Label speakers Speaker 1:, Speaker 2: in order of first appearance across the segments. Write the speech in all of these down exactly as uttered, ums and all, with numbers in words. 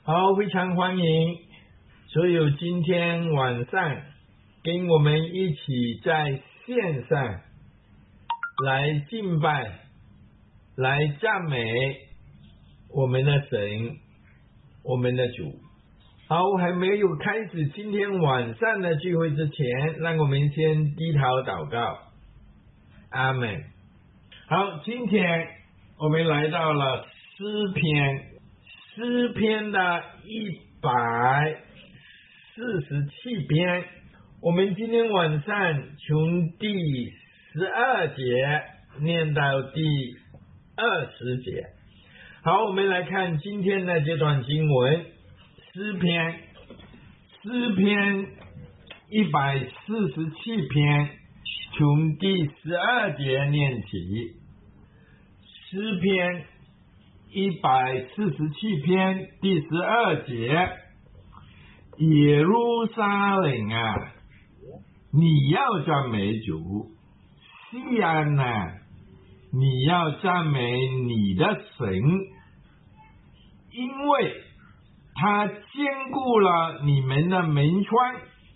Speaker 1: 好，非常欢迎所有今天晚上跟我们一起在线上来敬拜、来赞美我们的神、我们的主。好，还没有开始今天晚上的聚会之前，让我们先低头祷告。阿们。好，今天我们来到了诗篇，诗篇的一百四十七篇。我们今天晚上从第十二节念到第二十节。好，我们来看今天的这段经文，诗篇，诗篇一百四十七篇，从第十二节念起。诗篇一百四十七篇第十二节，耶路撒冷啊，你要赞美主；西安啊，你要赞美你的神，因为他坚固了你们的门窗，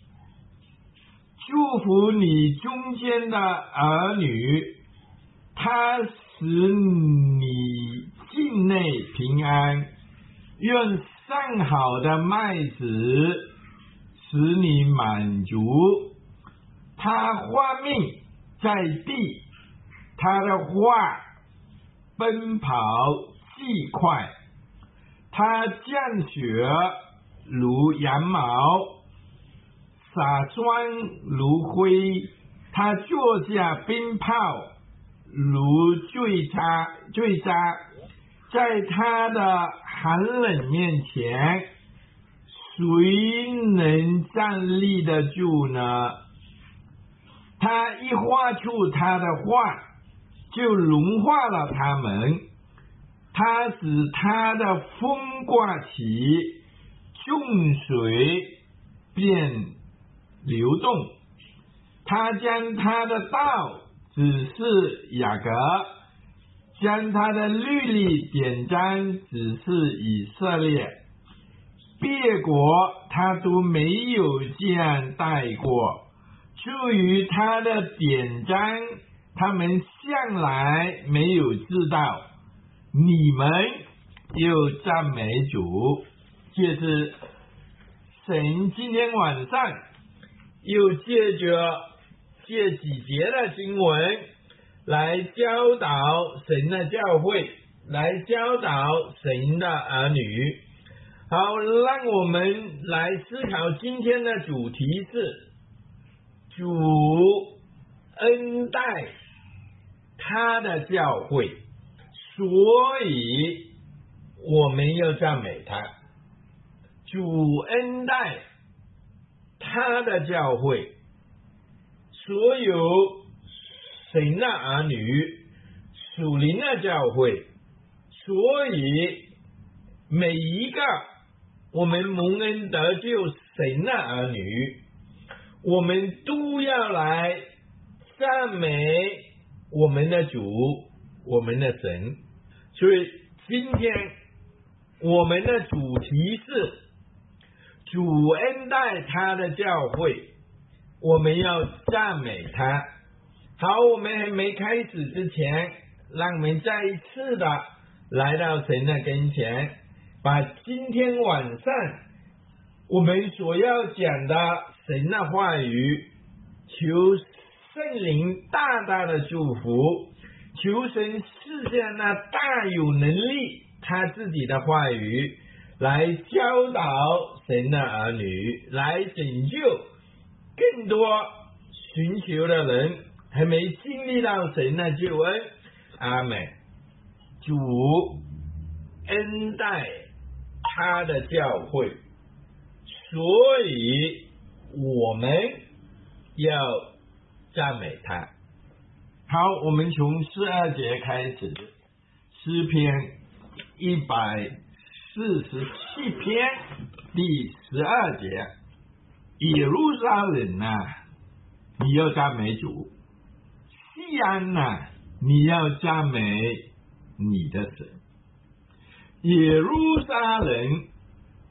Speaker 1: 祝福你中间的儿女，他使你境内平安，愿上好的麦子使你满足。他花命在地，他的话奔跑既快，他降雪如羊毛，洒霜如灰，他坐下冰炮如坠渣坠渣，在他的寒冷面前，谁能站立得住呢？他一发出他的话，就融化了他们。他使他的风刮起，众水便流动。他将他的道指示雅各，将他的律例典章指示以色列。别国他都没有这样带过，至于他的典章，他们向来没有知道。你们又赞美主。这是神今天晚上又借着这几节的经文来教导神的教会，来教导神的儿女。好，让我们来思考今天的主题是主恩待他的教会，所以我们要赞美他。主恩待他的教会，所有神的儿女，属灵的教会，所以每一个我们蒙恩得救神的儿女，我们都要来赞美我们的主，我们的神。所以今天我们的主题是主恩待他的教会，我们要赞美他。好，我们还没开始之前，让我们再一次的来到神的跟前，把今天晚上我们所要讲的神的话语，求圣灵大大的祝福，求神赐下那大有能力他自己的话语，来教导神的儿女，来拯救更多寻求的人还没经历到神的救恩。阿们。主恩待他的教会，所以我们要赞美他。好，我们从十二节开始，诗篇一百四十七篇第十二节，耶路撒冷啊，你要赞美主；西安啊，你要赞美你的神。耶路撒冷，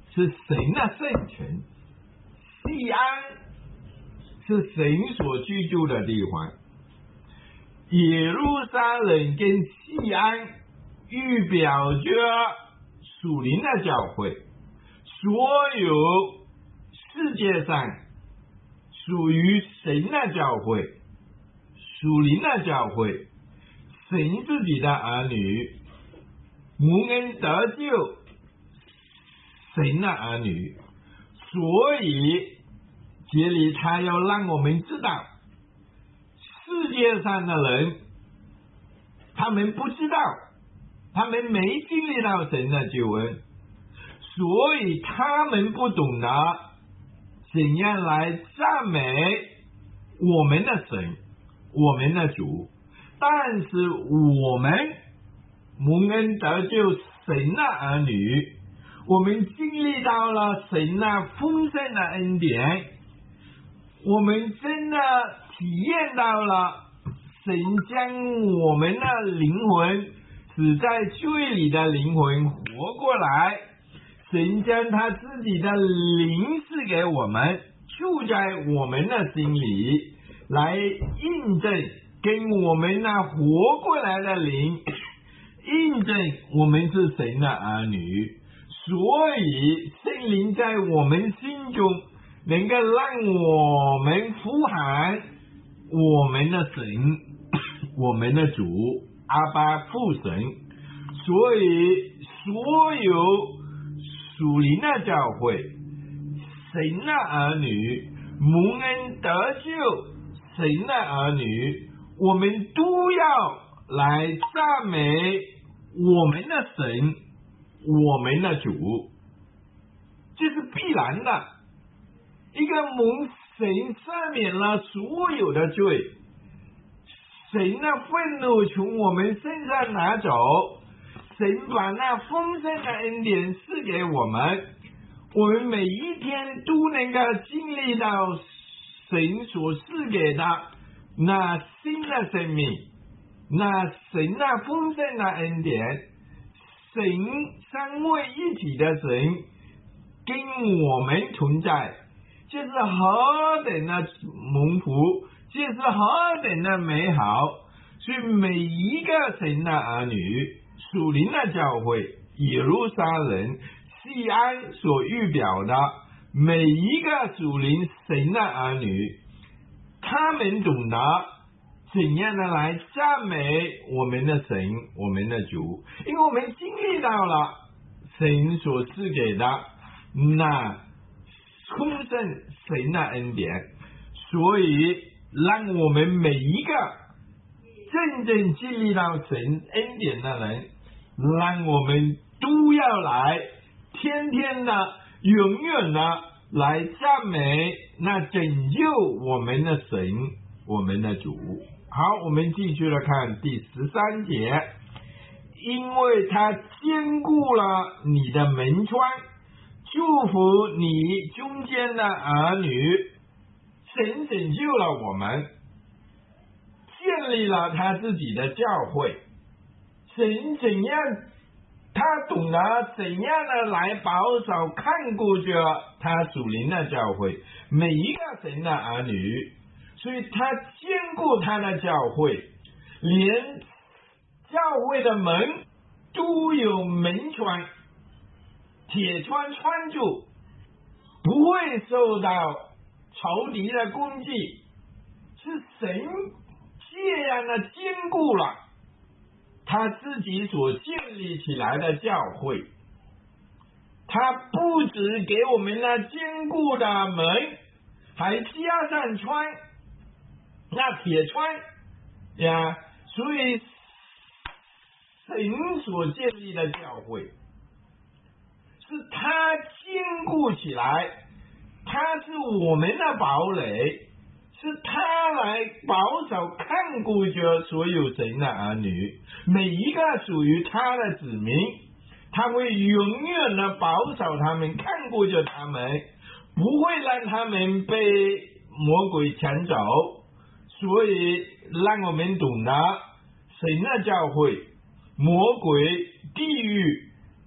Speaker 1: 是神的圣城，西安是神所居住的地方。耶路撒冷跟西安预表着属灵的教会，所有世界上属于神的教会，属灵的教会，神自己的儿女，蒙恩得救神的儿女，所以这里他要让我们知道，世界上的人他们不知道，他们没经历到神的救恩，所以他们不懂得怎样来赞美我们的神，我们的主。但是我们蒙恩得救神的儿女，我们经历到了神那丰盛的恩典，我们真的体验到了神将我们的灵魂，死在罪里的灵魂活过来，神将他自己的灵赐给我们，住在我们的心里，来印证跟我们那活过来的灵印证我们是神的儿女。所以圣灵在我们心中能够让我们呼喊我们的神，我们的主阿爸父神。所以所有属灵的教会，神的儿女，蒙恩得救神的儿女，我们都要来赞美我们的神，我们的主，这是必然的。一个蒙神赦免了所有的罪，神的愤怒从我们身上拿走，神把那丰盛的恩典赐给我们，我们每一天都能够经历到神所赐给的那新的生命，那神那丰盛的恩典，神三位一体的神跟我们同在，这是何等的蒙福，这是何等的美好。所以每一个神的儿女，属灵的教会，耶路撒冷西安所预表的每一个属灵神的儿女，他们懂得怎样的来赞美我们的神，我们的主，因为我们经历到了神所赐给的那丰盛神的恩典，所以让我们每一个真正经历到神恩典的人，让我们都要来天天的永远的来赞美那拯救我们的神，我们的主。好，我们继续来看第十三节，因为他坚固了你的门窗，祝福你中间的儿女，神拯救了我们，建立了他自己的教会。神怎样，他懂得怎样的来保守看顾着他属灵的教会，每一个神的儿女，所以他坚固他的教会，连教会的门都有门窗，铁窗穿住，不会受到仇敌的攻击，是神这样的坚固了他自己所建立起来的教会。他不只给我们那坚固的门，还加上窗，那铁窗呀，所以神所建立的教会是他坚固起来，他是我们的堡垒，是他来保守看顾着所有神的儿女，每一个属于他的子民，他会永远的保守他们，看顾着他们，不会让他们被魔鬼抢走。所以让我们懂得神的教会，魔鬼地狱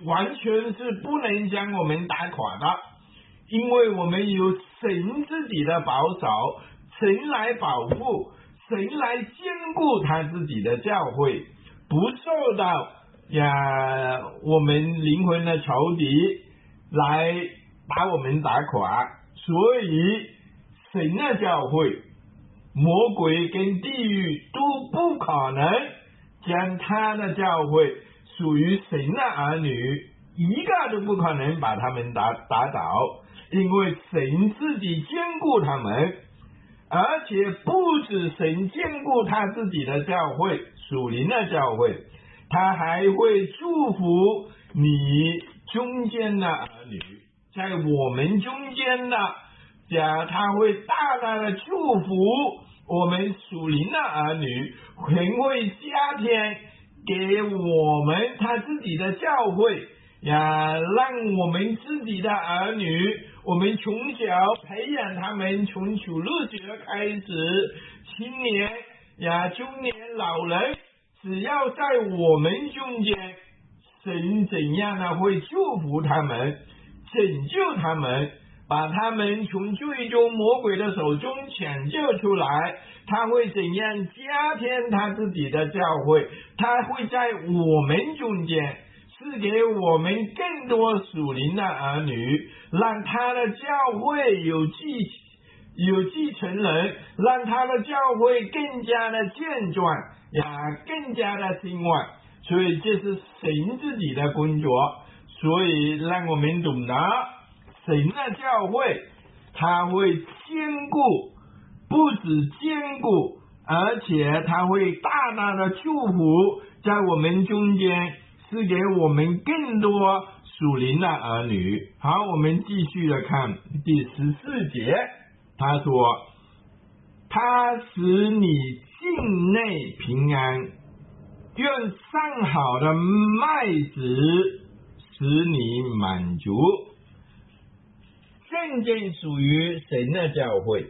Speaker 1: 完全是不能将我们打垮的，因为我们有神自己的保守，神来保护，神来兼顾他自己的教会，不受到呀我们灵魂的仇敌来把我们打垮。所以神的教会，魔鬼跟地狱都不可能将他的教会属于神的儿女一个都不可能把他们打打倒，因为神自己兼顾他们，而且不止神兼顾他自己的教会，属灵的教会，他还会祝福你中间的儿女，在我们中间的家，他会大大的祝福我们属灵的儿女，很会加添给我们他自己的教会呀，让我们自己的儿女，我们从小培养他们，从主日学开始，青年呀、中年、老人，只要在我们中间，神怎样呢会祝福他们，拯救他们，把他们从最终魔鬼的手中抢救出来，他会怎样加添他自己的教会，他会在我们中间赐给我们更多属灵的儿女，让他的教会有继有继承人，让他的教会更加的健壮呀，更加的兴旺。所以这是神自己的工作，所以让我们懂得神的教会，他会兼顾，不止兼顾，而且他会大大的祝福在我们中间，是给我们更多属灵的儿女。好，我们继续的看第十四节，他说他使你境内平安，愿上好的麦子使你满足。真正属于神的教会，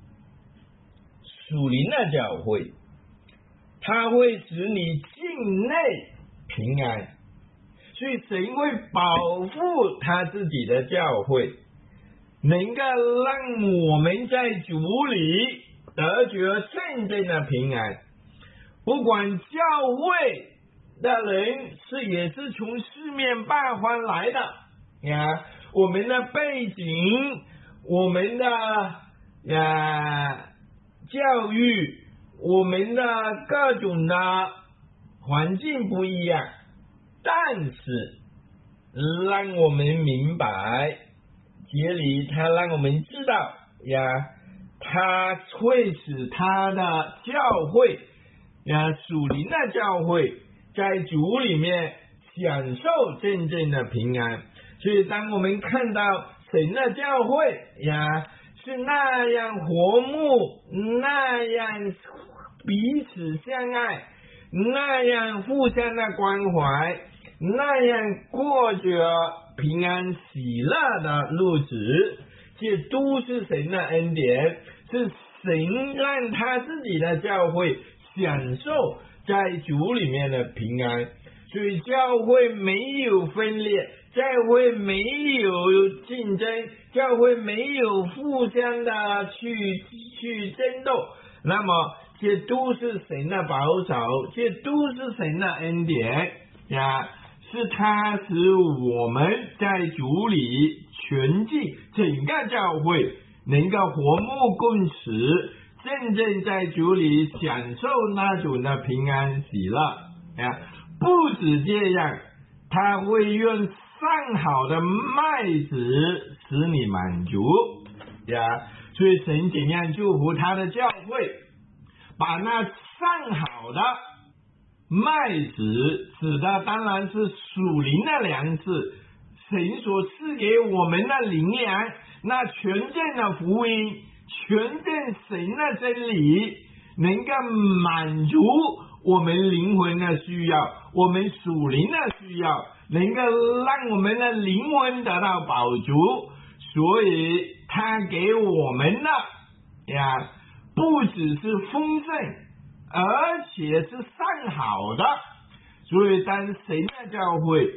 Speaker 1: 属灵的教会，他会使你境内平安，所以神会保护他自己的教会，能够让我们在主里得着真正的平安。不管教会的人是也是从四面八方来的呀，我们的背景，我们的呀教育，我们的各种的环境不一样，但是让我们明白，这里他让我们知道呀，他会使他的教会呀，属灵的教会在主里面享受真正的平安。所以当我们看到神的教会呀是那样和睦，那样彼此相爱，那样互相的关怀，那样过着平安喜乐的日子，这都是神的恩典，是神让他自己的教会享受在主里面的平安。所以教会没有分裂，教会没有竞争，教会没有互相的去去争斗，那么这都是神的保守，这都是神的恩典呀，是他使我们在主里全尽整个教会能够和睦共处，真正在主里享受那种的平安喜乐呀。不止这样，他会用上好的麦子使你满足呀。所以神怎样祝福他的教会，把那上好的麦子指的当然是属灵的粮食，神所赐给我们的灵粮，那全正的福音，全正神的真理，能够满足我们灵魂的需要，我们属灵的需要，能够让我们的灵魂得到饱足。所以他给我们的呀，不只是丰盛，而且是上好的。所以当神的教会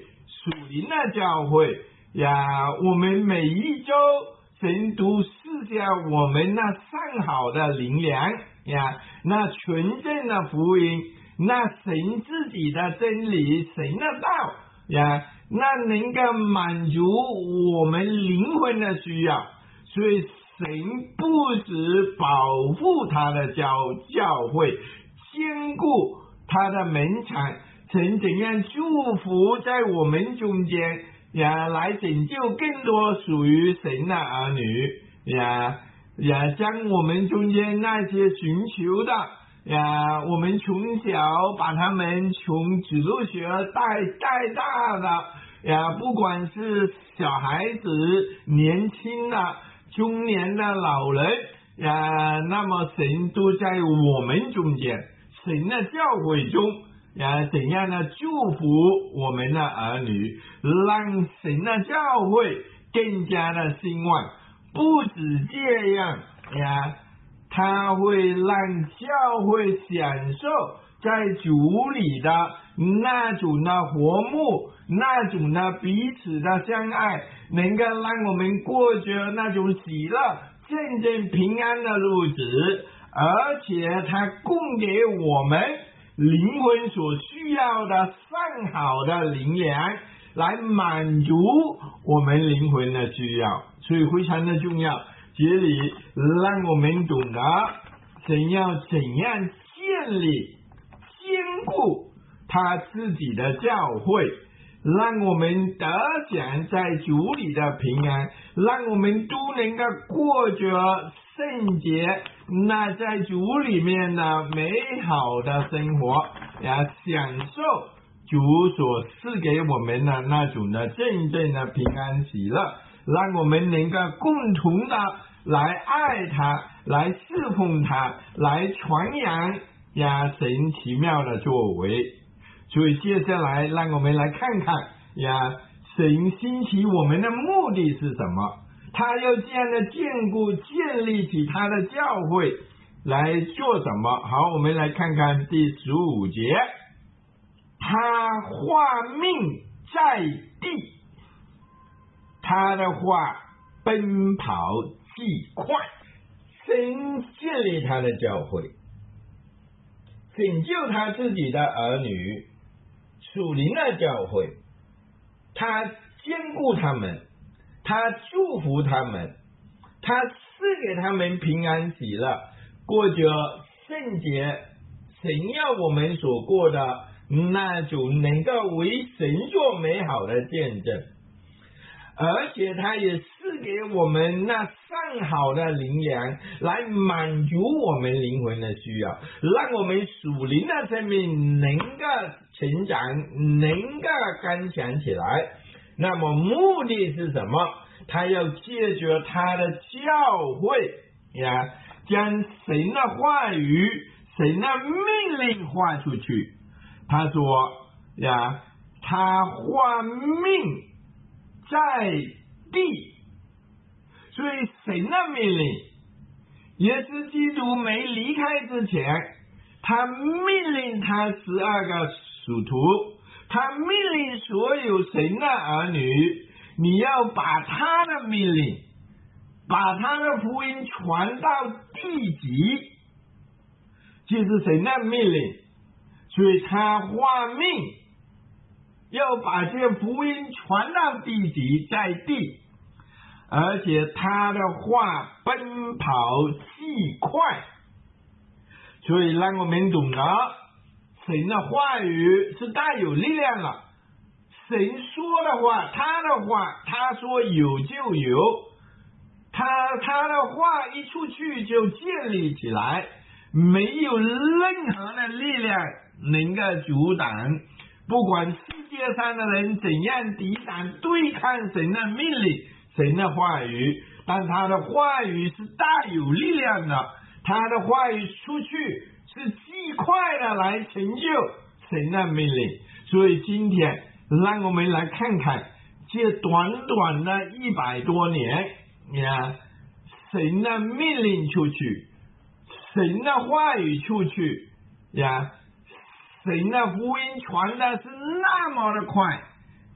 Speaker 1: 属灵的教会呀，我们每一周神都赐下我们那上好的灵粮呀，那纯正的福音，那神自己的真理，神的道呀，那能够满足我们灵魂的需要。所以神不止保护他的教教会，坚固他的门墙，神怎样祝福在我们中间呀，来拯救更多属于神的儿女呀呀，将我们中间那些寻求的呀，我们从小把他们从指路学带带大的呀，不管是小孩子、年轻的、中年的老人呀，那么神都在我们中间，神的教会中呀，怎样的祝福我们的儿女，让神的教会更加的兴旺。不止这样呀，他会让教会享受在主里的那种的和睦，那种的彼此的相爱，能够让我们过着那种喜乐、真正平安的日子，而且他供给我们灵魂所需要的上好的灵粮，来满足我们灵魂的需要。所以非常的重要，这里让我们懂得神要怎样建立坚固他自己的教会，让我们得享在主里的平安，让我们都能够过着圣洁那在主里面的美好的生活呀，享受主所赐给我们的那种的真正的平安喜乐，让我们能够共同的来爱他，来侍奉他，来传扬呀神奇妙的作为。所以接下来让我们来看看呀，神兴起我们的目的是什么？他要这样的坚固建立起他的教会来做什么？好，我们来看看第十五节，他画命在地，他的话奔跑既快。神建立他的教会，拯救他自己的儿女，属灵的教会，他坚固他们，他祝福他们，他赐给他们平安喜乐，过着圣洁神要我们所过的那种能够为神做美好的见证。而且他也赐给我们那上好的灵粮，来满足我们灵魂的需要，让我们属灵的生命能够成长，能够刚强起来。那么目的是什么？他要借着他的教会呀，将神的话语、神的命令画出去。他说呀，他画命在地，所以神的命令也是基督没离开之前，他命令他十二个属徒，他命令所有神的儿女，你要把他的命令，把他的福音传到地极，这是神的命令。所以他画命要把这福音传到地极，在地，而且他的话奔跑既快，所以让我们懂得神的话语是大有力量了。神说的话，他的话，他说有就有，他他的话一出去就建立起来，没有任何的力量能够阻挡。不管世界上的人怎样抵挡对抗神的命令、神的话语，但他的话语是大有力量的，他的话语出去是极快的来成就神的命令。所以今天让我们来看看这短短的一百多年呀，神的命令出去，神的话语出去呀，神的福音传的是那么的快，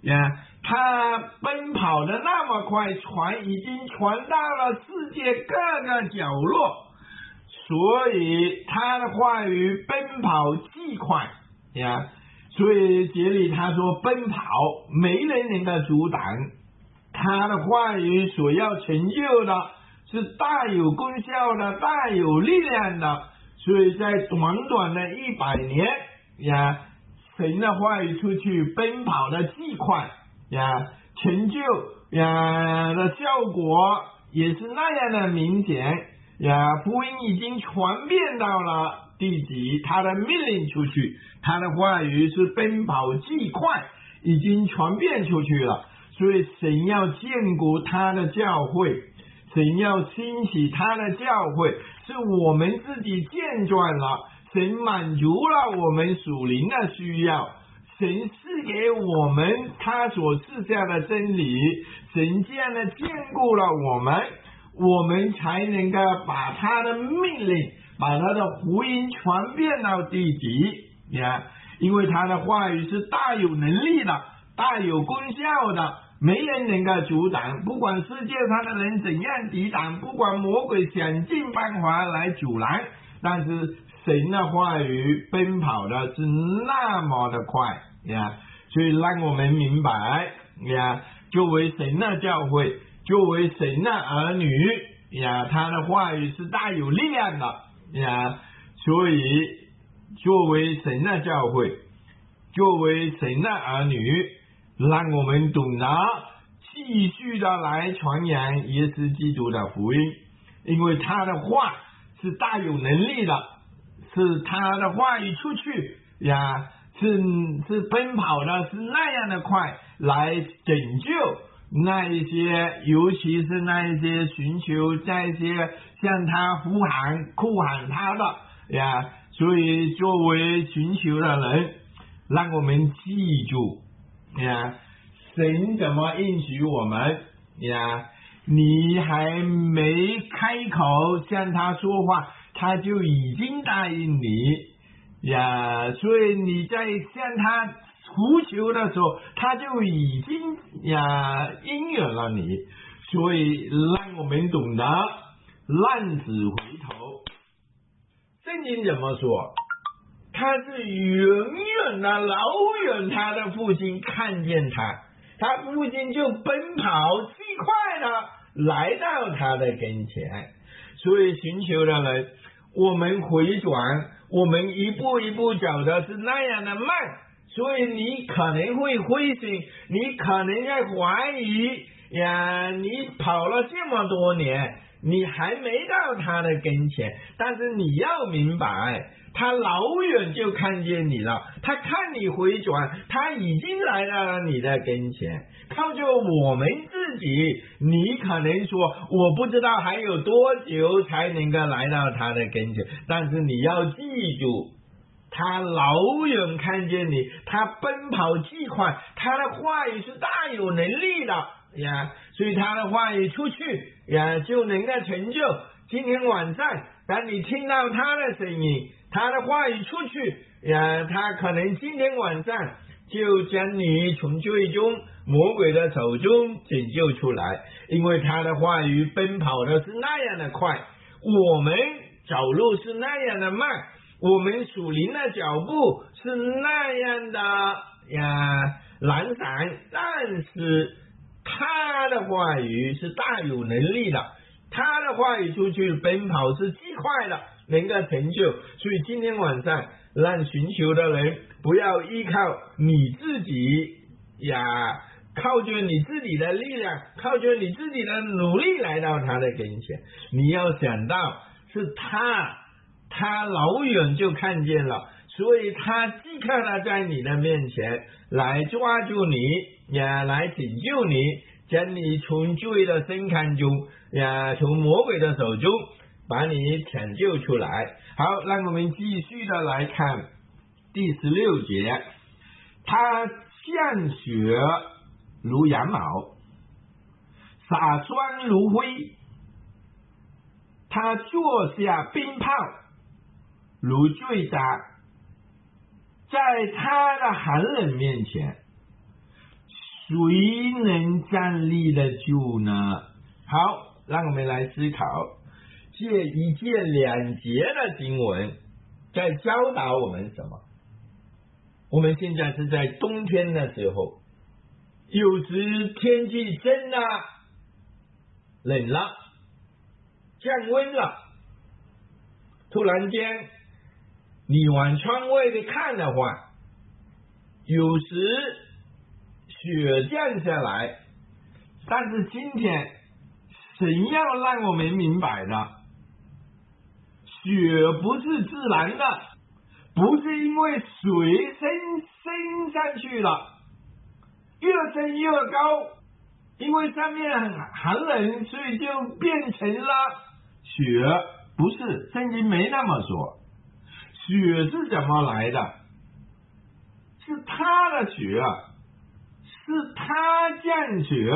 Speaker 1: 呀，他奔跑的那么快，传已经传到了世界各个角落，所以他的话语奔跑极快呀。所以节里他说奔跑没人能够阻挡，他的话语所要成就的是大有功效的，大有力量的。所以在短短的一百年呀，神的话语出去奔跑的极快呀，成就呀的效果也是那样的明显呀。福音已经传遍到了地极，他的命令出去，他的话语是奔跑极快，已经传遍出去了。所以神要建固他的教会，神要兴起他的教会，是我们自己健壮了，神满足了我们属灵的需要，神赐给我们他所赐下的真理，神这样的眷顾了我们，我们才能够把他的命令，把他的福音传遍到地极呀。因为他的话语是大有能力的，大有功效的，没人能够阻挡。不管世界上的人怎样抵挡，不管魔鬼想尽办法来阻拦，但是神的话语奔跑的是那么的快呀。所以让我们明白呀，作为神的教会，作为神的儿女呀，他的话语是大有力量的呀。所以作为神的教会，作为神的儿女，让我们懂得继续的来传扬耶稣基督的福音，因为他的话是大有能力的，是他的话语出去呀，是是奔跑的是那样的快，来拯救那一些，尤其是那一些寻求那一些向他呼喊哭喊他的呀。所以作为寻求的人，让我们记住呀，神怎么应许我们呀？你还没开口向他说话，他就已经答应你呀。所以你在向他呼求的时候，他就已经呀应允了你。所以让我们懂得浪子回头。圣经怎么说？他是远远的老远，他的父亲看见他，他父亲就奔跑极快的来到他的跟前。所以寻求的人，我们回转，我们一步一步走的是那样的慢，所以你可能会灰心，你可能在怀疑呀，你跑了这么多年，你还没到他的跟前。但是你要明白，他老远就看见你了，他看你回转，他已经来到了你的跟前。靠着我们自己，你可能说我不知道还有多久才能够来到他的跟前，但是你要记住，他老远看见你，他奔跑极快，他的话语是大有能力的呀。所以他的话语出去呀，就能够成就。今天晚上当你听到他的声音，他的话语出去呀，他可能今天晚上就将你从最终魔鬼的手中拯救出来。因为他的话语奔跑的是那样的快，我们走路是那样的慢，我们属灵的脚步是那样的呀懒散，但是他的话语是大有能力的，他的话语出去奔跑是极快的，能够成就。所以今天晚上让寻求的人不要依靠你自己呀，靠着你自己的力量，靠着你自己的努力来到他的跟前。你要想到是他他老远就看见了，所以他即刻的在你的面前来抓住你呀，来拯救你，将你从罪的深坑中呀，从魔鬼的手中把你抢救出来。好，让我们继续的来看第十六节。他像雪如羊毛，洒霜如灰，他坐下冰炮如坠渣，在他的寒冷面前， 谁能站立得住呢？好，让我们来思考，这一节两节的经文在教导我们什么？我们现在是在冬天的时候，有时天气真的冷了，降温了，突然间你往窗外的看的话，有时雪降下来，但是今天神要让我们明白的，雪不是自然的，不是因为水升升上去了，越升越高，因为上面很寒冷，所以就变成了雪。不是，圣经没那么说。雪是怎么来的？是他的雪，是他降雪，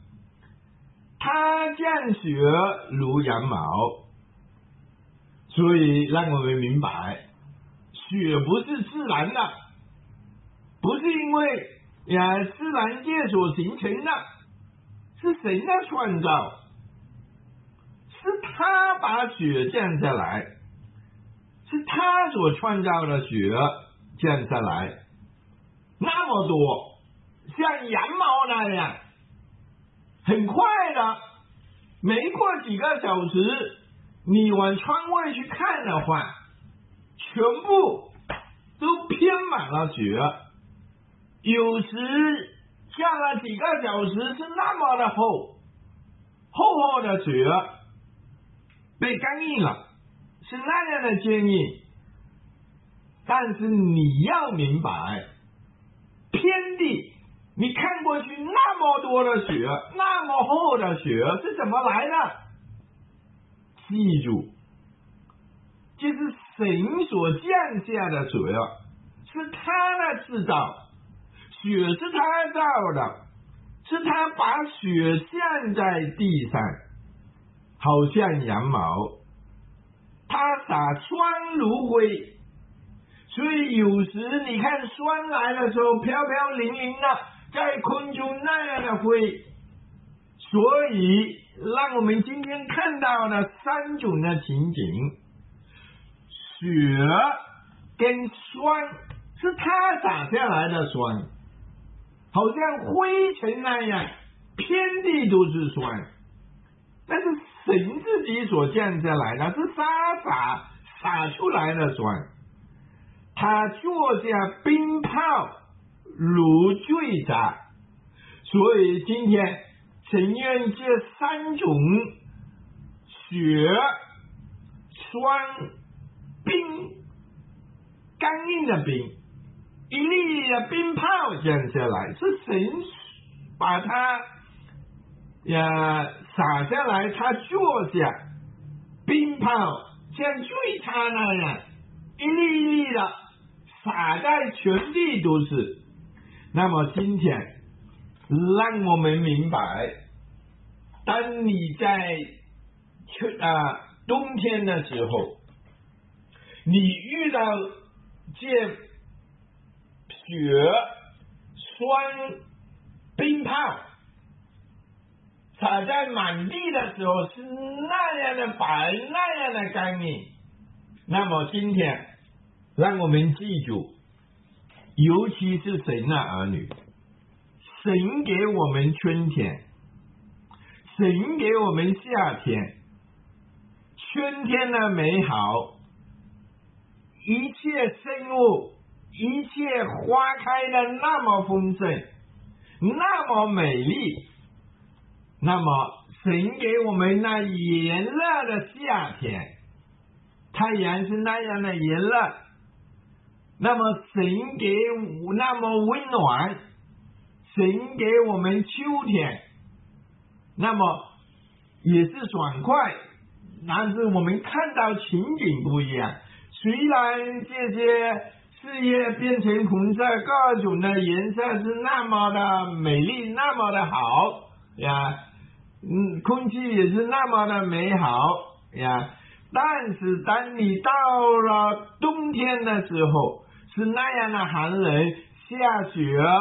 Speaker 1: 他降雪如羊毛。所以让我们明白，雪不是自然的，不是因为呀自然界所形成的，是神的创造，是他把雪降下来，是他所创造的雪降下来，那么多，像羊毛那样，很快的，没过几个小时，你往窗外去看的话，全部都填满了雪，有时下了几个小时是那么的厚，厚厚的雪被干硬了，是那样的坚硬。但是你要明白，天地你看过去那么多的雪，那么厚的雪是怎么来的？记住，就是神所降下的雪，是他的制造，雪是他造的，是他把雪降在地上，好像羊毛，他撒霜如灰，所以有时你看霜来的时候飘飘零零的，在空中那样的灰。所以让我们今天看到的三种的情景，雪跟霜是他洒下来的霜，好像灰尘那样，遍地都是霜，但是神自己所降下来的是洒洒洒出来的霜，他做下冰雹如坠砸。所以今天神愿这三种雪、霜、冰，干硬的冰，一粒粒的冰雹降下来，是神把它呀洒下来，他做下冰雹像坠塌那样，一粒一粒的洒在全地都是。那么今天让我们明白，当你在秋啊冬天的时候，你遇到这雪、霜、冰雹洒在满地的时候，是那样的白，那样的干硬。那么今天让我们记住，尤其是神的儿女，神给我们春天，神给我们夏天，春天的美好，一切生物，一切花开的那么丰盛，那么美丽。那么神给我们那炎热的夏天，太阳是那样的炎热，那么神给那么温暖，神给我们秋天，那么也是爽快，但是我们看到情景不一样。虽然这些事业变成红色，各种的颜色是那么的美丽，那么的好呀，嗯，空气也是那么的美好呀，但是当你到了冬天的时候，是那样的寒冷，下雪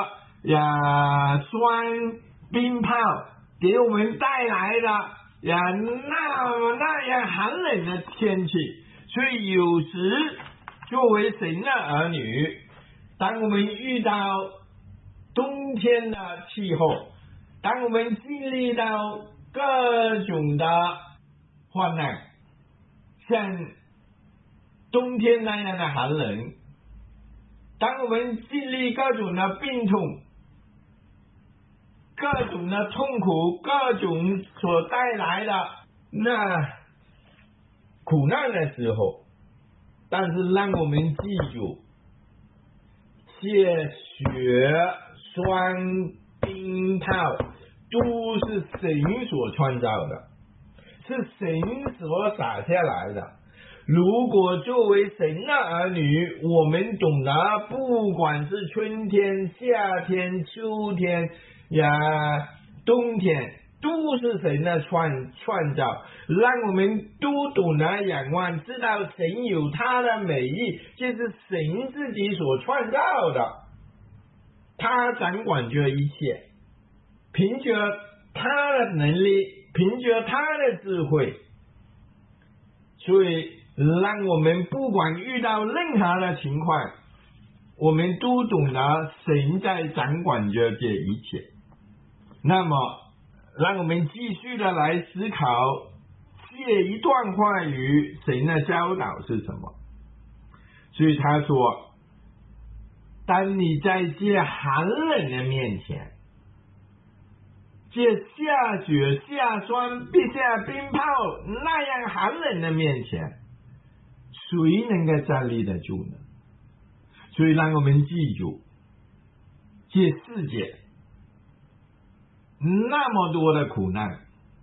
Speaker 1: 呀霜冰雹给我们带来的呀那么那样寒冷的天气。所以有时作为神的儿女，当我们遇到冬天的气候，当我们经历到各种的患难，像冬天那样的寒冷，当我们经历各种的病痛，各种的痛苦，各种所带来的那苦难的时候，但是让我们记住，这雪霜冰雹都是神所创造的，是神所洒下来的。如果作为神的儿女，我们懂得不管是春天、夏天、秋天呀、冬天，都是神的创创造，让我们都懂得仰望，知道神有他的美意，这是神自己所创造的，他掌管着一切，凭着他的能力，凭着他的智慧，所以让我们不管遇到任何的情况，我们都懂得神在掌管着这一切。那么让我们继续的来思考这一段话语神的教导是什么。所以他说，当你在这寒冷的面前，这下雪下霜必下冰雹那样寒冷的面前，谁能够站立得住呢？所以让我们记住，这世界那么多的苦难，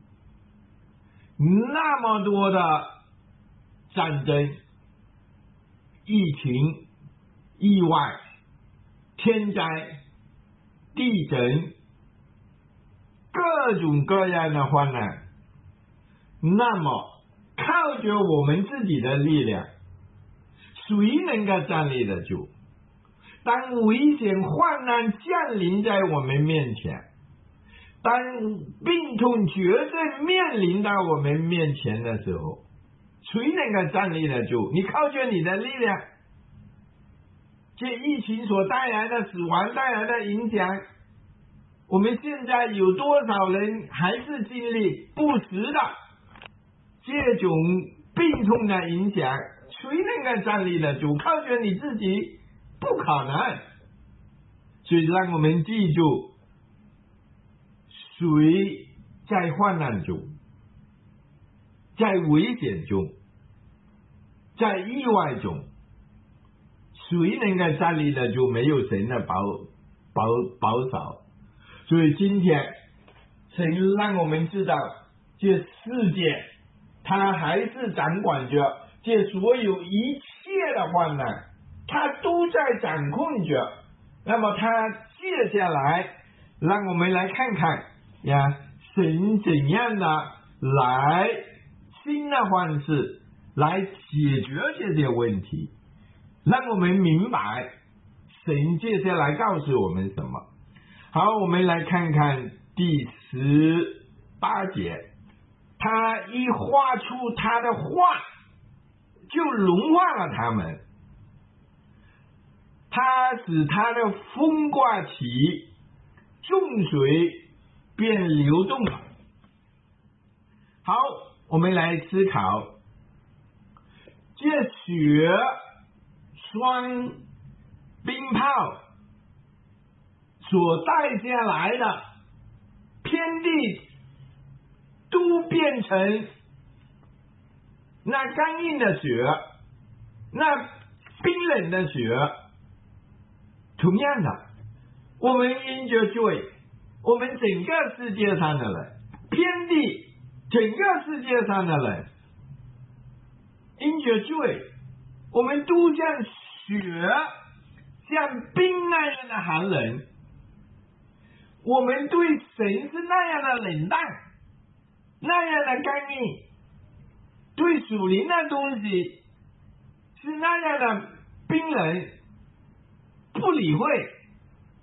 Speaker 1: 那么多的战争、疫情、意外、天灾、地震，各种各样的患难，那么靠着我们自己的力量，谁能够站立得住？当危险患难降临在我们面前，当病痛绝症面临到我们面前的时候，谁能够站立得住？你靠着你的力量，这疫情所带来的死亡带来的影响，我们现在有多少人还是经历不时的这种病痛的影响？谁能够站立得住？靠着你自己不可能。所以让我们记住，谁在患难中，在危险中，在意外中，谁能够站立得住？没有神的保保保守。所以今天神让我们知道，这世界他还是掌管着这所有一切的患难，他都在掌控着。那么他接下来让我们来看看呀，神怎样的来新的方式来解决这些问题，让我们明白神接下来告诉我们什么。好，我们来看看第十八节，他一画出他的画，就融化了他们，他使他的风刮起，众水便流动了。好，我们来思考，这雪霜冰雹所带下来的天地都变成那干硬的雪，那冰冷的雪。同样的，我们因着罪，我们整个世界上的人，天地整个世界上的人因着罪，我们都像雪像冰那样的寒冷，我们对神是那样的冷淡，那样的干硬，对属灵的东西是那样的冰冷，不理会，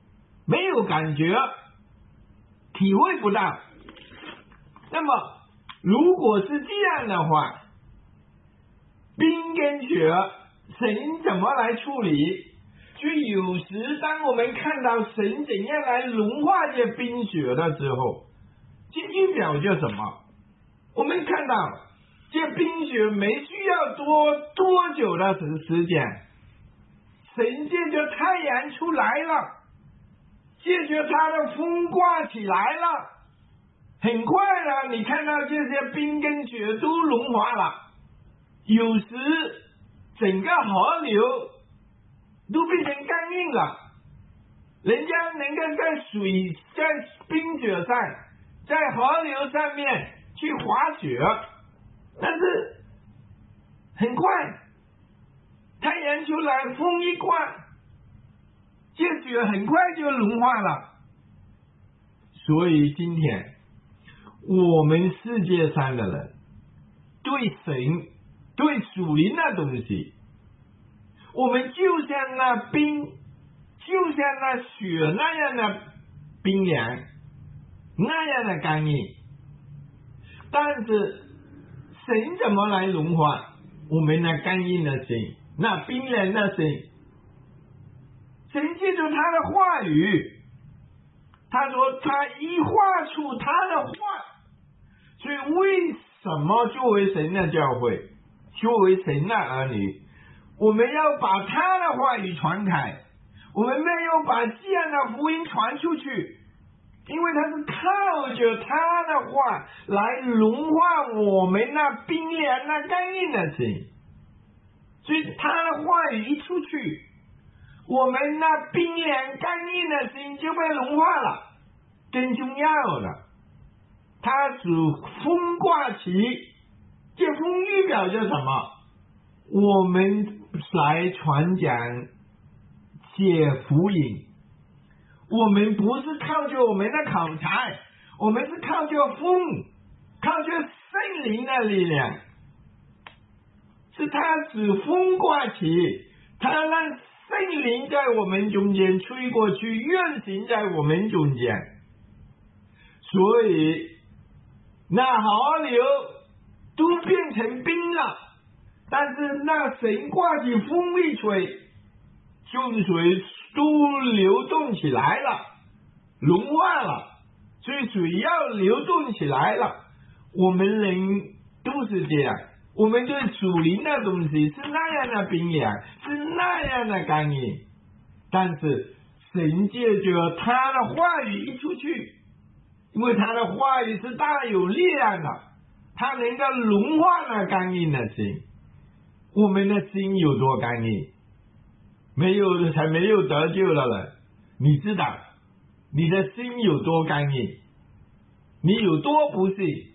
Speaker 1: 没有感觉，体会不到。那么如果是这样的话，冰跟雪神怎么来处理？就有时当我们看到神怎样来融化这冰雪的时候，这预表着什么？我们看到这冰雪没需要多多久的时时间，神借着太阳出来了，借着它的风刮起来了，很快的你看到这些冰跟雪都融化了。有时整个河流都变成干硬了，人家能够在水在冰雪上，在河流上面去滑雪，但是很快太阳出来，风一刮，这雪很快就融化了。所以今天我们世界上的人对神对属灵的东西，我们就像那冰，就像那雪那样的冰凉，那样的干硬。但是神怎么来融化我们那干硬的心，那冰凉的心？神借着他的话语，他说他一画出他的话。所以为什么作为神的教会，作为神的儿女，我们要把他的话语传开，我们没有把这样的福音传出去，因为他是靠着他的话来融化我们那冰凉那干硬的心。所以他的话语一出去，我们那冰凉干硬的心就被融化了。更重要的，他使风刮起，这风预表着什么？我们来传讲这福音，我们不是靠着我们的口才，我们是靠着风，靠着圣灵的力量，是他使风刮起，他让圣灵在我们中间吹过去，运行在我们中间。所以那河流都变成冰了，但是那神刮起风一吹，众水都流动起来了，融化了。所以水要流动起来了，我们人都是这样，我们对属灵的东西是那样的冰凉，是那样的干硬。但是神借着他的话语一出去，因为他的话语是大有力量的，他能够融化那干硬的心。我们的心有多干硬？没有才没有得救的人，你知道你的心有多干硬，你有多不信。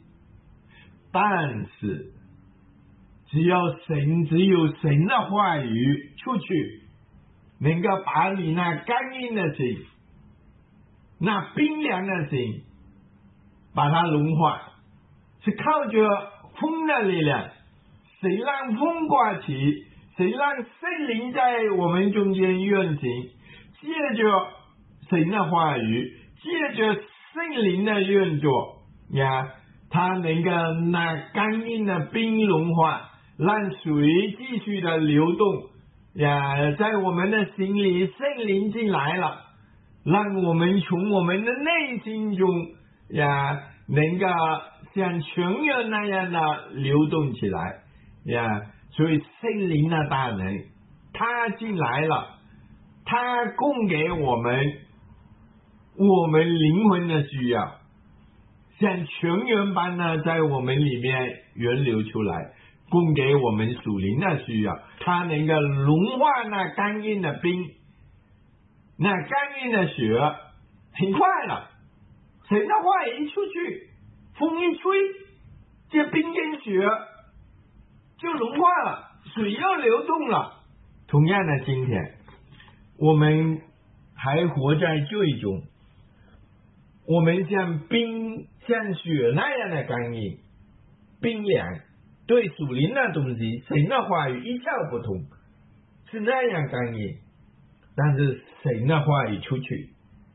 Speaker 1: 但是只要神只有神的话语出去，能够把你那干硬的心，那冰凉的心把它融化，是靠着风的力量。谁让风刮起，谁让圣灵在我们中间运行，借着神的话语，借着圣灵的运作呀，它能够那干硬的冰融化，让水继续的流动呀，在我们的心里圣灵进来了，让我们从我们的内心中呀，能够像泉源那样的流动起来呀。所以圣灵的大能他进来了，他供给我们我们灵魂的需要，像泉源般的在我们里面源流出来，供给我们属灵的需要。他能够融化那干硬的冰，那干硬的雪，很快了，神的话一出去，风一吹，这冰跟雪就融化了，水又流动了。同样的，今天我们还活在罪中，我们像冰像雪那样的干硬冰凉，对属灵的东西神的话语一窍不通，是那样干硬。但是神的话语出去，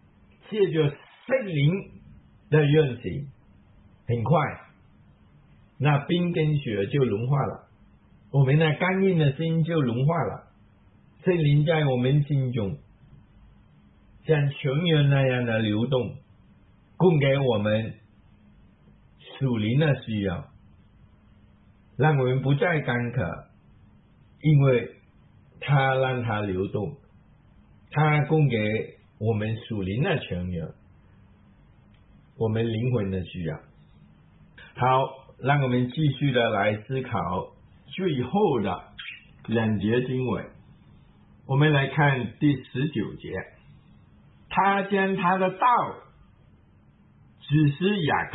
Speaker 1: 借着圣灵的运行，很快那冰跟雪就融化了，我们那刚硬的心就融化了。圣灵在我们心中像泉源那样的流动，供给我们属灵的需要，让我们不再干渴，因为它让它流动，它供给我们属灵的泉源，我们灵魂的需要。好，让我们继续的来思考最后的两节经文。我们来看第十九节，他将他的道指示雅各，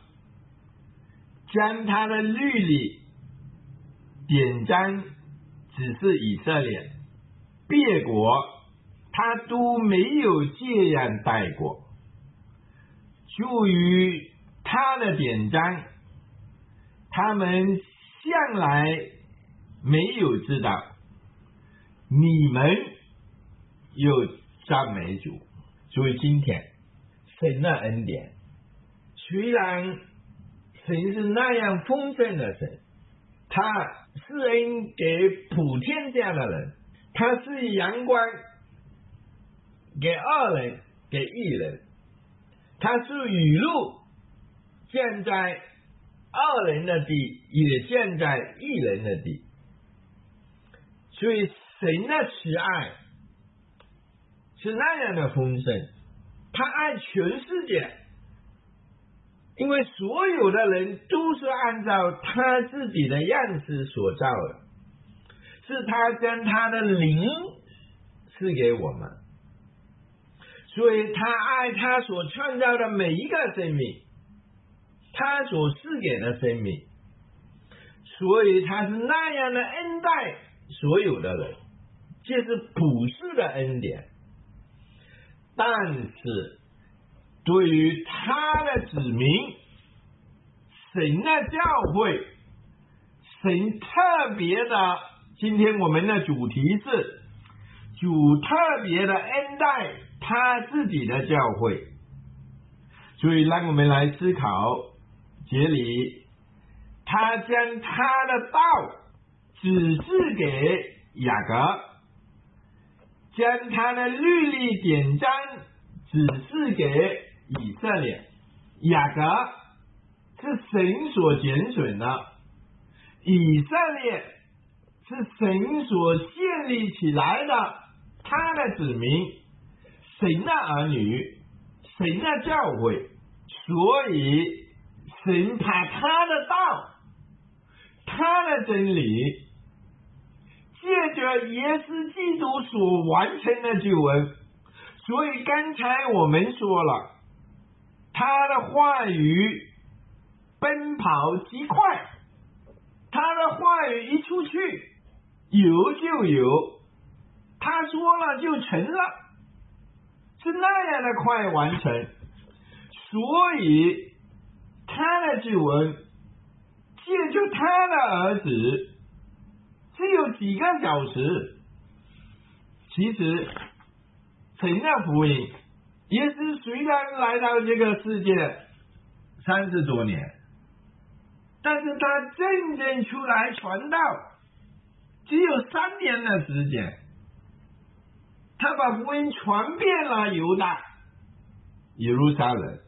Speaker 1: 将他的律例典章指示以色列，别国他都没有这样带过。就于他的典章，他们向来没有知道，你们有赞美主。所以今天神的恩典，虽然神是那样丰盛的神，他施恩给普天下的人，他是阳光给恶人给义人，他是雨露降在恶人的地，也降在义人的地。所以神的慈爱是那样的丰盛，他爱全世界，因为所有的人都是按照他自己的样式所造的，是他将他的灵赐给我们，所以他爱他所创造的每一个生命，他所赐给的生命，所以他是那样的恩待所有的人，这是普世的恩典。但是对于他的子民，神的教会，神特别的，今天我们的主题是主特别的恩待他自己的教会。所以让我们来思考这里，他将他的道指示给雅各，将他的律例典章指示给以色列。雅各是神所拣选的，以色列是神所建立起来的，他的子民，神的儿女，神的教会。所以神把他的道，他的真理，借着耶稣基督所完成的救恩。所以刚才我们说了，他的话语奔跑极快，他的话语一出去有就有，他说了就成了，是那样的快完成。所以他的救恩借助他的儿子只有几个小时。其实神的福音，耶稣虽然来到这个世界三十多年，但是他真正出来传道只有三年的时间。他把福音传遍了犹大、耶路撒冷，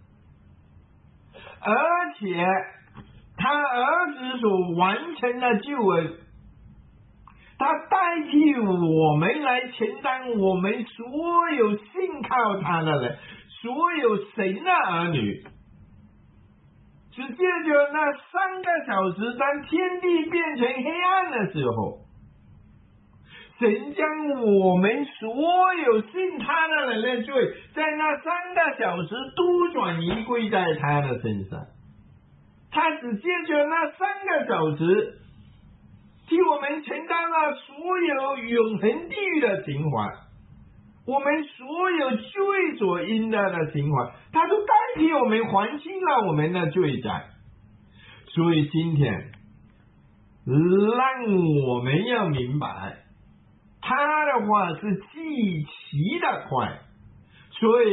Speaker 1: 而且他儿子所完成的救恩，他代替我们来承担我们所有信靠他的人，所有神的儿女。是借着那三个小时，当天地变成黑暗的时候，神将我们所有信他的人的罪，在那三个小时都转移归在他的身上。他只借着那三个小时，替我们承担了所有永恒地狱的情怀，我们所有罪所应得的情怀，他都代替我们还清了我们的罪债。所以今天让我们要明白，他的话是极其的快，所以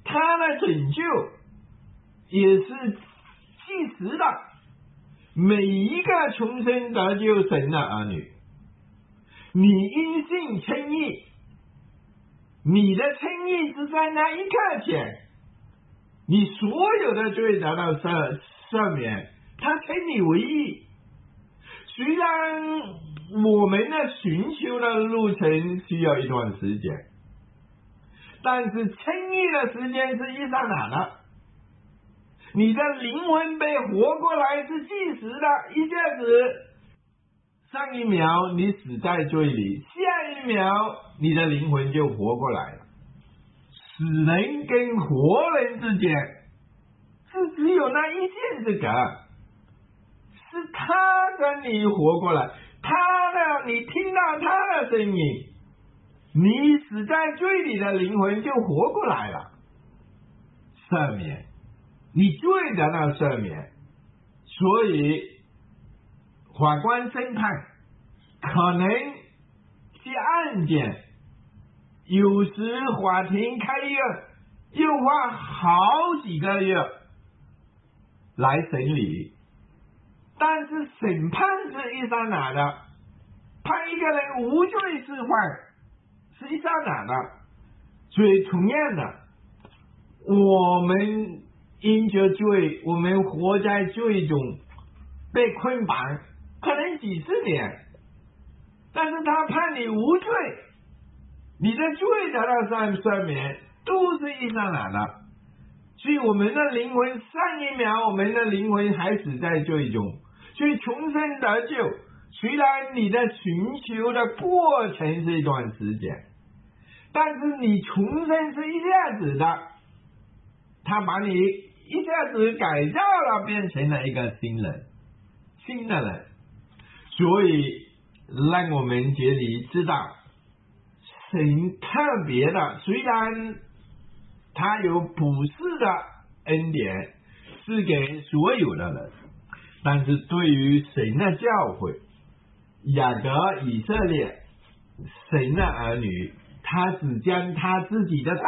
Speaker 1: 他的拯救也是即时的，每一个重生得救神的儿女，你因信称义，你的称义是在那一刻前，你所有的罪得到赦赦免，他称你为义。虽然我们的寻求的路程需要一段时间，但是称义的时间是一刹那的，你的灵魂被活过来是即时的，一下子上一秒你死在罪里，下一秒你的灵魂就活过来了。死人跟活人之间是只有那一线之隔，是他跟你活过来，他的你听到他的声音，你死在罪里的灵魂就活过来了，赦免，你罪得到赦免。所以法官审判可能这案件有时法庭开院又花好几个月来审理，但是审判是一刹那的，判一个人无罪释放是一刹那的。所以同样的，我们因着罪，我们活在罪中被捆绑可能几十年，但是他判你无罪，你的罪得到赦赦免都是一刹那的。所以我们的灵魂上一秒我们的灵魂还死在罪中，所以重生得救，虽然你的寻求的过程是一段时间，但是你重生是一下子的，他把你一下子改造了，变成了一个新人新的人。所以让我们这里知道，神特别的，虽然他有普世的恩典是给所有的人，但是对于神的教会雅各以色列神的儿女，他只将他自己的道，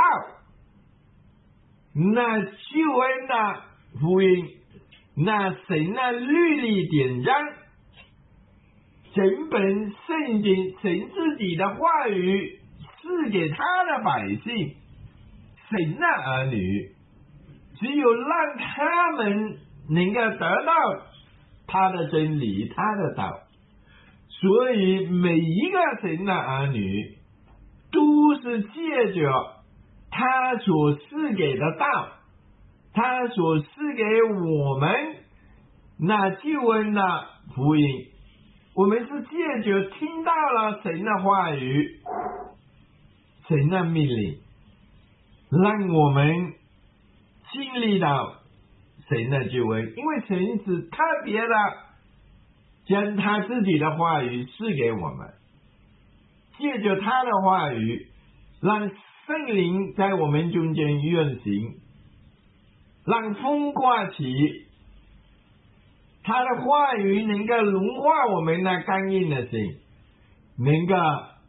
Speaker 1: 那救恩的福音，那神的律例典章，整本圣经神自己的话语赐给他的百姓神的儿女，只有让他们能够得到他的真理，他的道。所以每一个神的儿女都是借着他所赐给的道，他所赐给我们那救恩的福音，我们是借着听到了神的话语，神的命令，让我们经历到神的救恩。因为神是特别的将他自己的话语赐给我们，借着他的话语让圣灵在我们中间运行，让风刮起，他的话语能够融化我们那刚硬的心，能够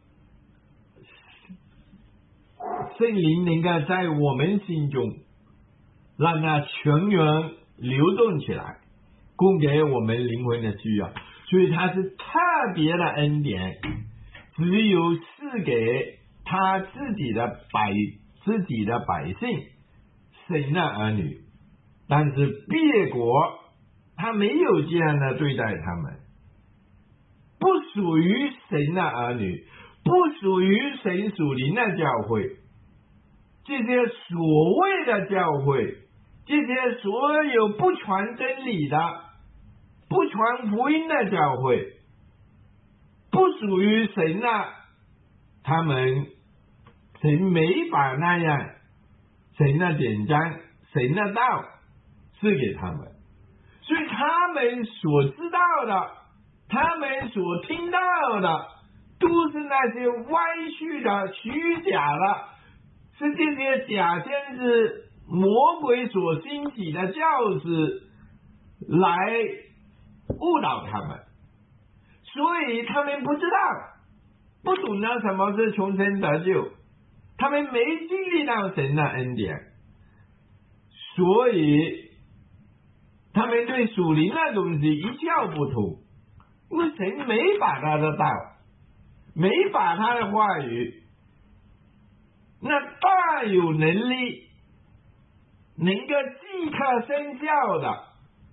Speaker 1: 圣灵能够在我们心中让那泉源流动起来，供给我们灵魂的需要。所以他是特别的恩典，只有赐给他自己的百自己的百姓神的儿女，但是别国他没有这样的对待他们，不属于神的儿女，不属于神属灵的教会，这些所谓的教会，这些所有不传真理的不传福音的教会，不属于神的，他们神没把那样神的典章神的道赐给他们，所以他们所知道的，他们所听到的都是那些歪曲的虚假的，是这些假先知魔鬼所兴起的教师来误导他们，所以他们不知道，不懂得什么是重生得救，他们没经历到神的恩典， 所以他们对属灵的东西一窍不通，因为神没把他的道，没把他的话语，那大有能力能够即刻生效的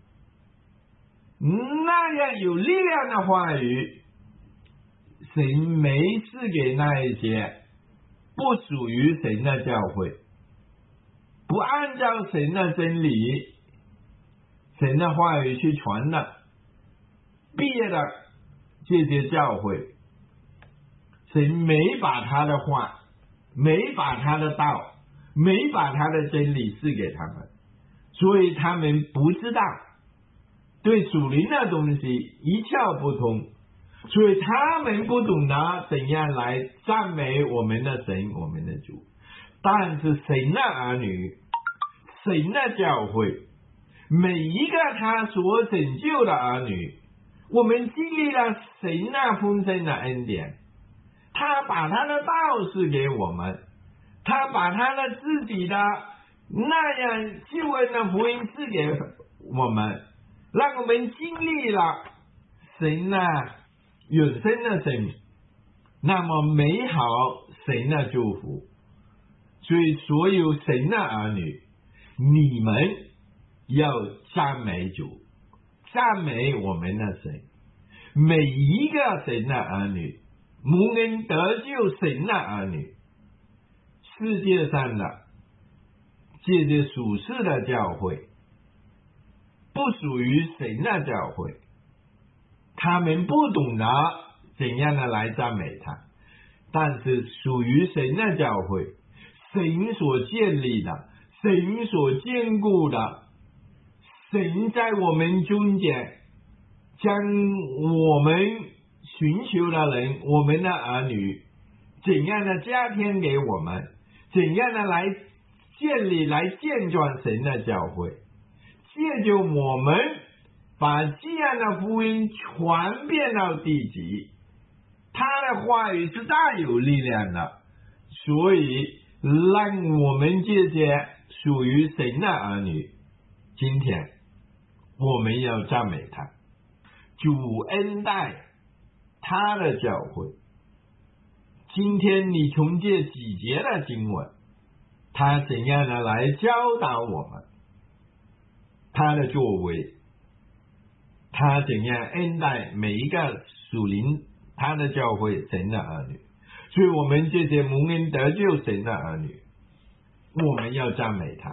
Speaker 1: 那样有力量的话语，神没赐给那一些不属于神的教会，不按照神的真理神的话语去传的毕业的这些教会，神没把他的话，没把他的道，没把他的真理赐给他们，所以他们不知道，对属灵的东西一窍不通，所以他们不懂得怎样来赞美我们的神，我们的主。但是神的儿女，神的教会，每一个他所拯救的儿女，我们经历了神那丰盛的恩典，他把他的道赐给我们，他把他的自己的那样救恩的福音赐给我们，让我们经历了神那永生的神那么美好神的祝福。所以所有神的儿女，你们要赞美主，赞美我们的神。每一个神的儿女，蒙恩得救神的儿女，世界上的这些属世的教会，不属于神的教会，他们不懂得怎样的来赞美他。但是属于神的教会，神所建立的，神所坚固的，神在我们中间将我们寻求的人，我们的儿女怎样的加添给我们，怎样的来建立来健壮神的教会，借就我们把这样的福音传遍到地极，他的话语是大有力量的，所以让我们这些属于神的儿女，今天我们要赞美他，主恩待他的教会。今天你从这几节的经文，他怎样的来教导我们，他的作为，他怎样恩待每一个属灵他的教会神的儿女。所以我们这些蒙恩得救神的儿女，我们要赞美他，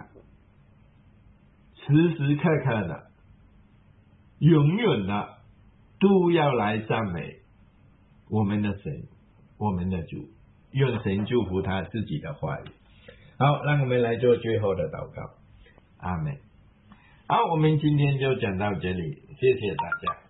Speaker 1: 时时刻刻的永远的都要来赞美我们的神，我们的主，愿神祝福他自己的话语。好，让我们来做最后的祷告。阿们。好，我们今天就讲到这里，谢谢大家。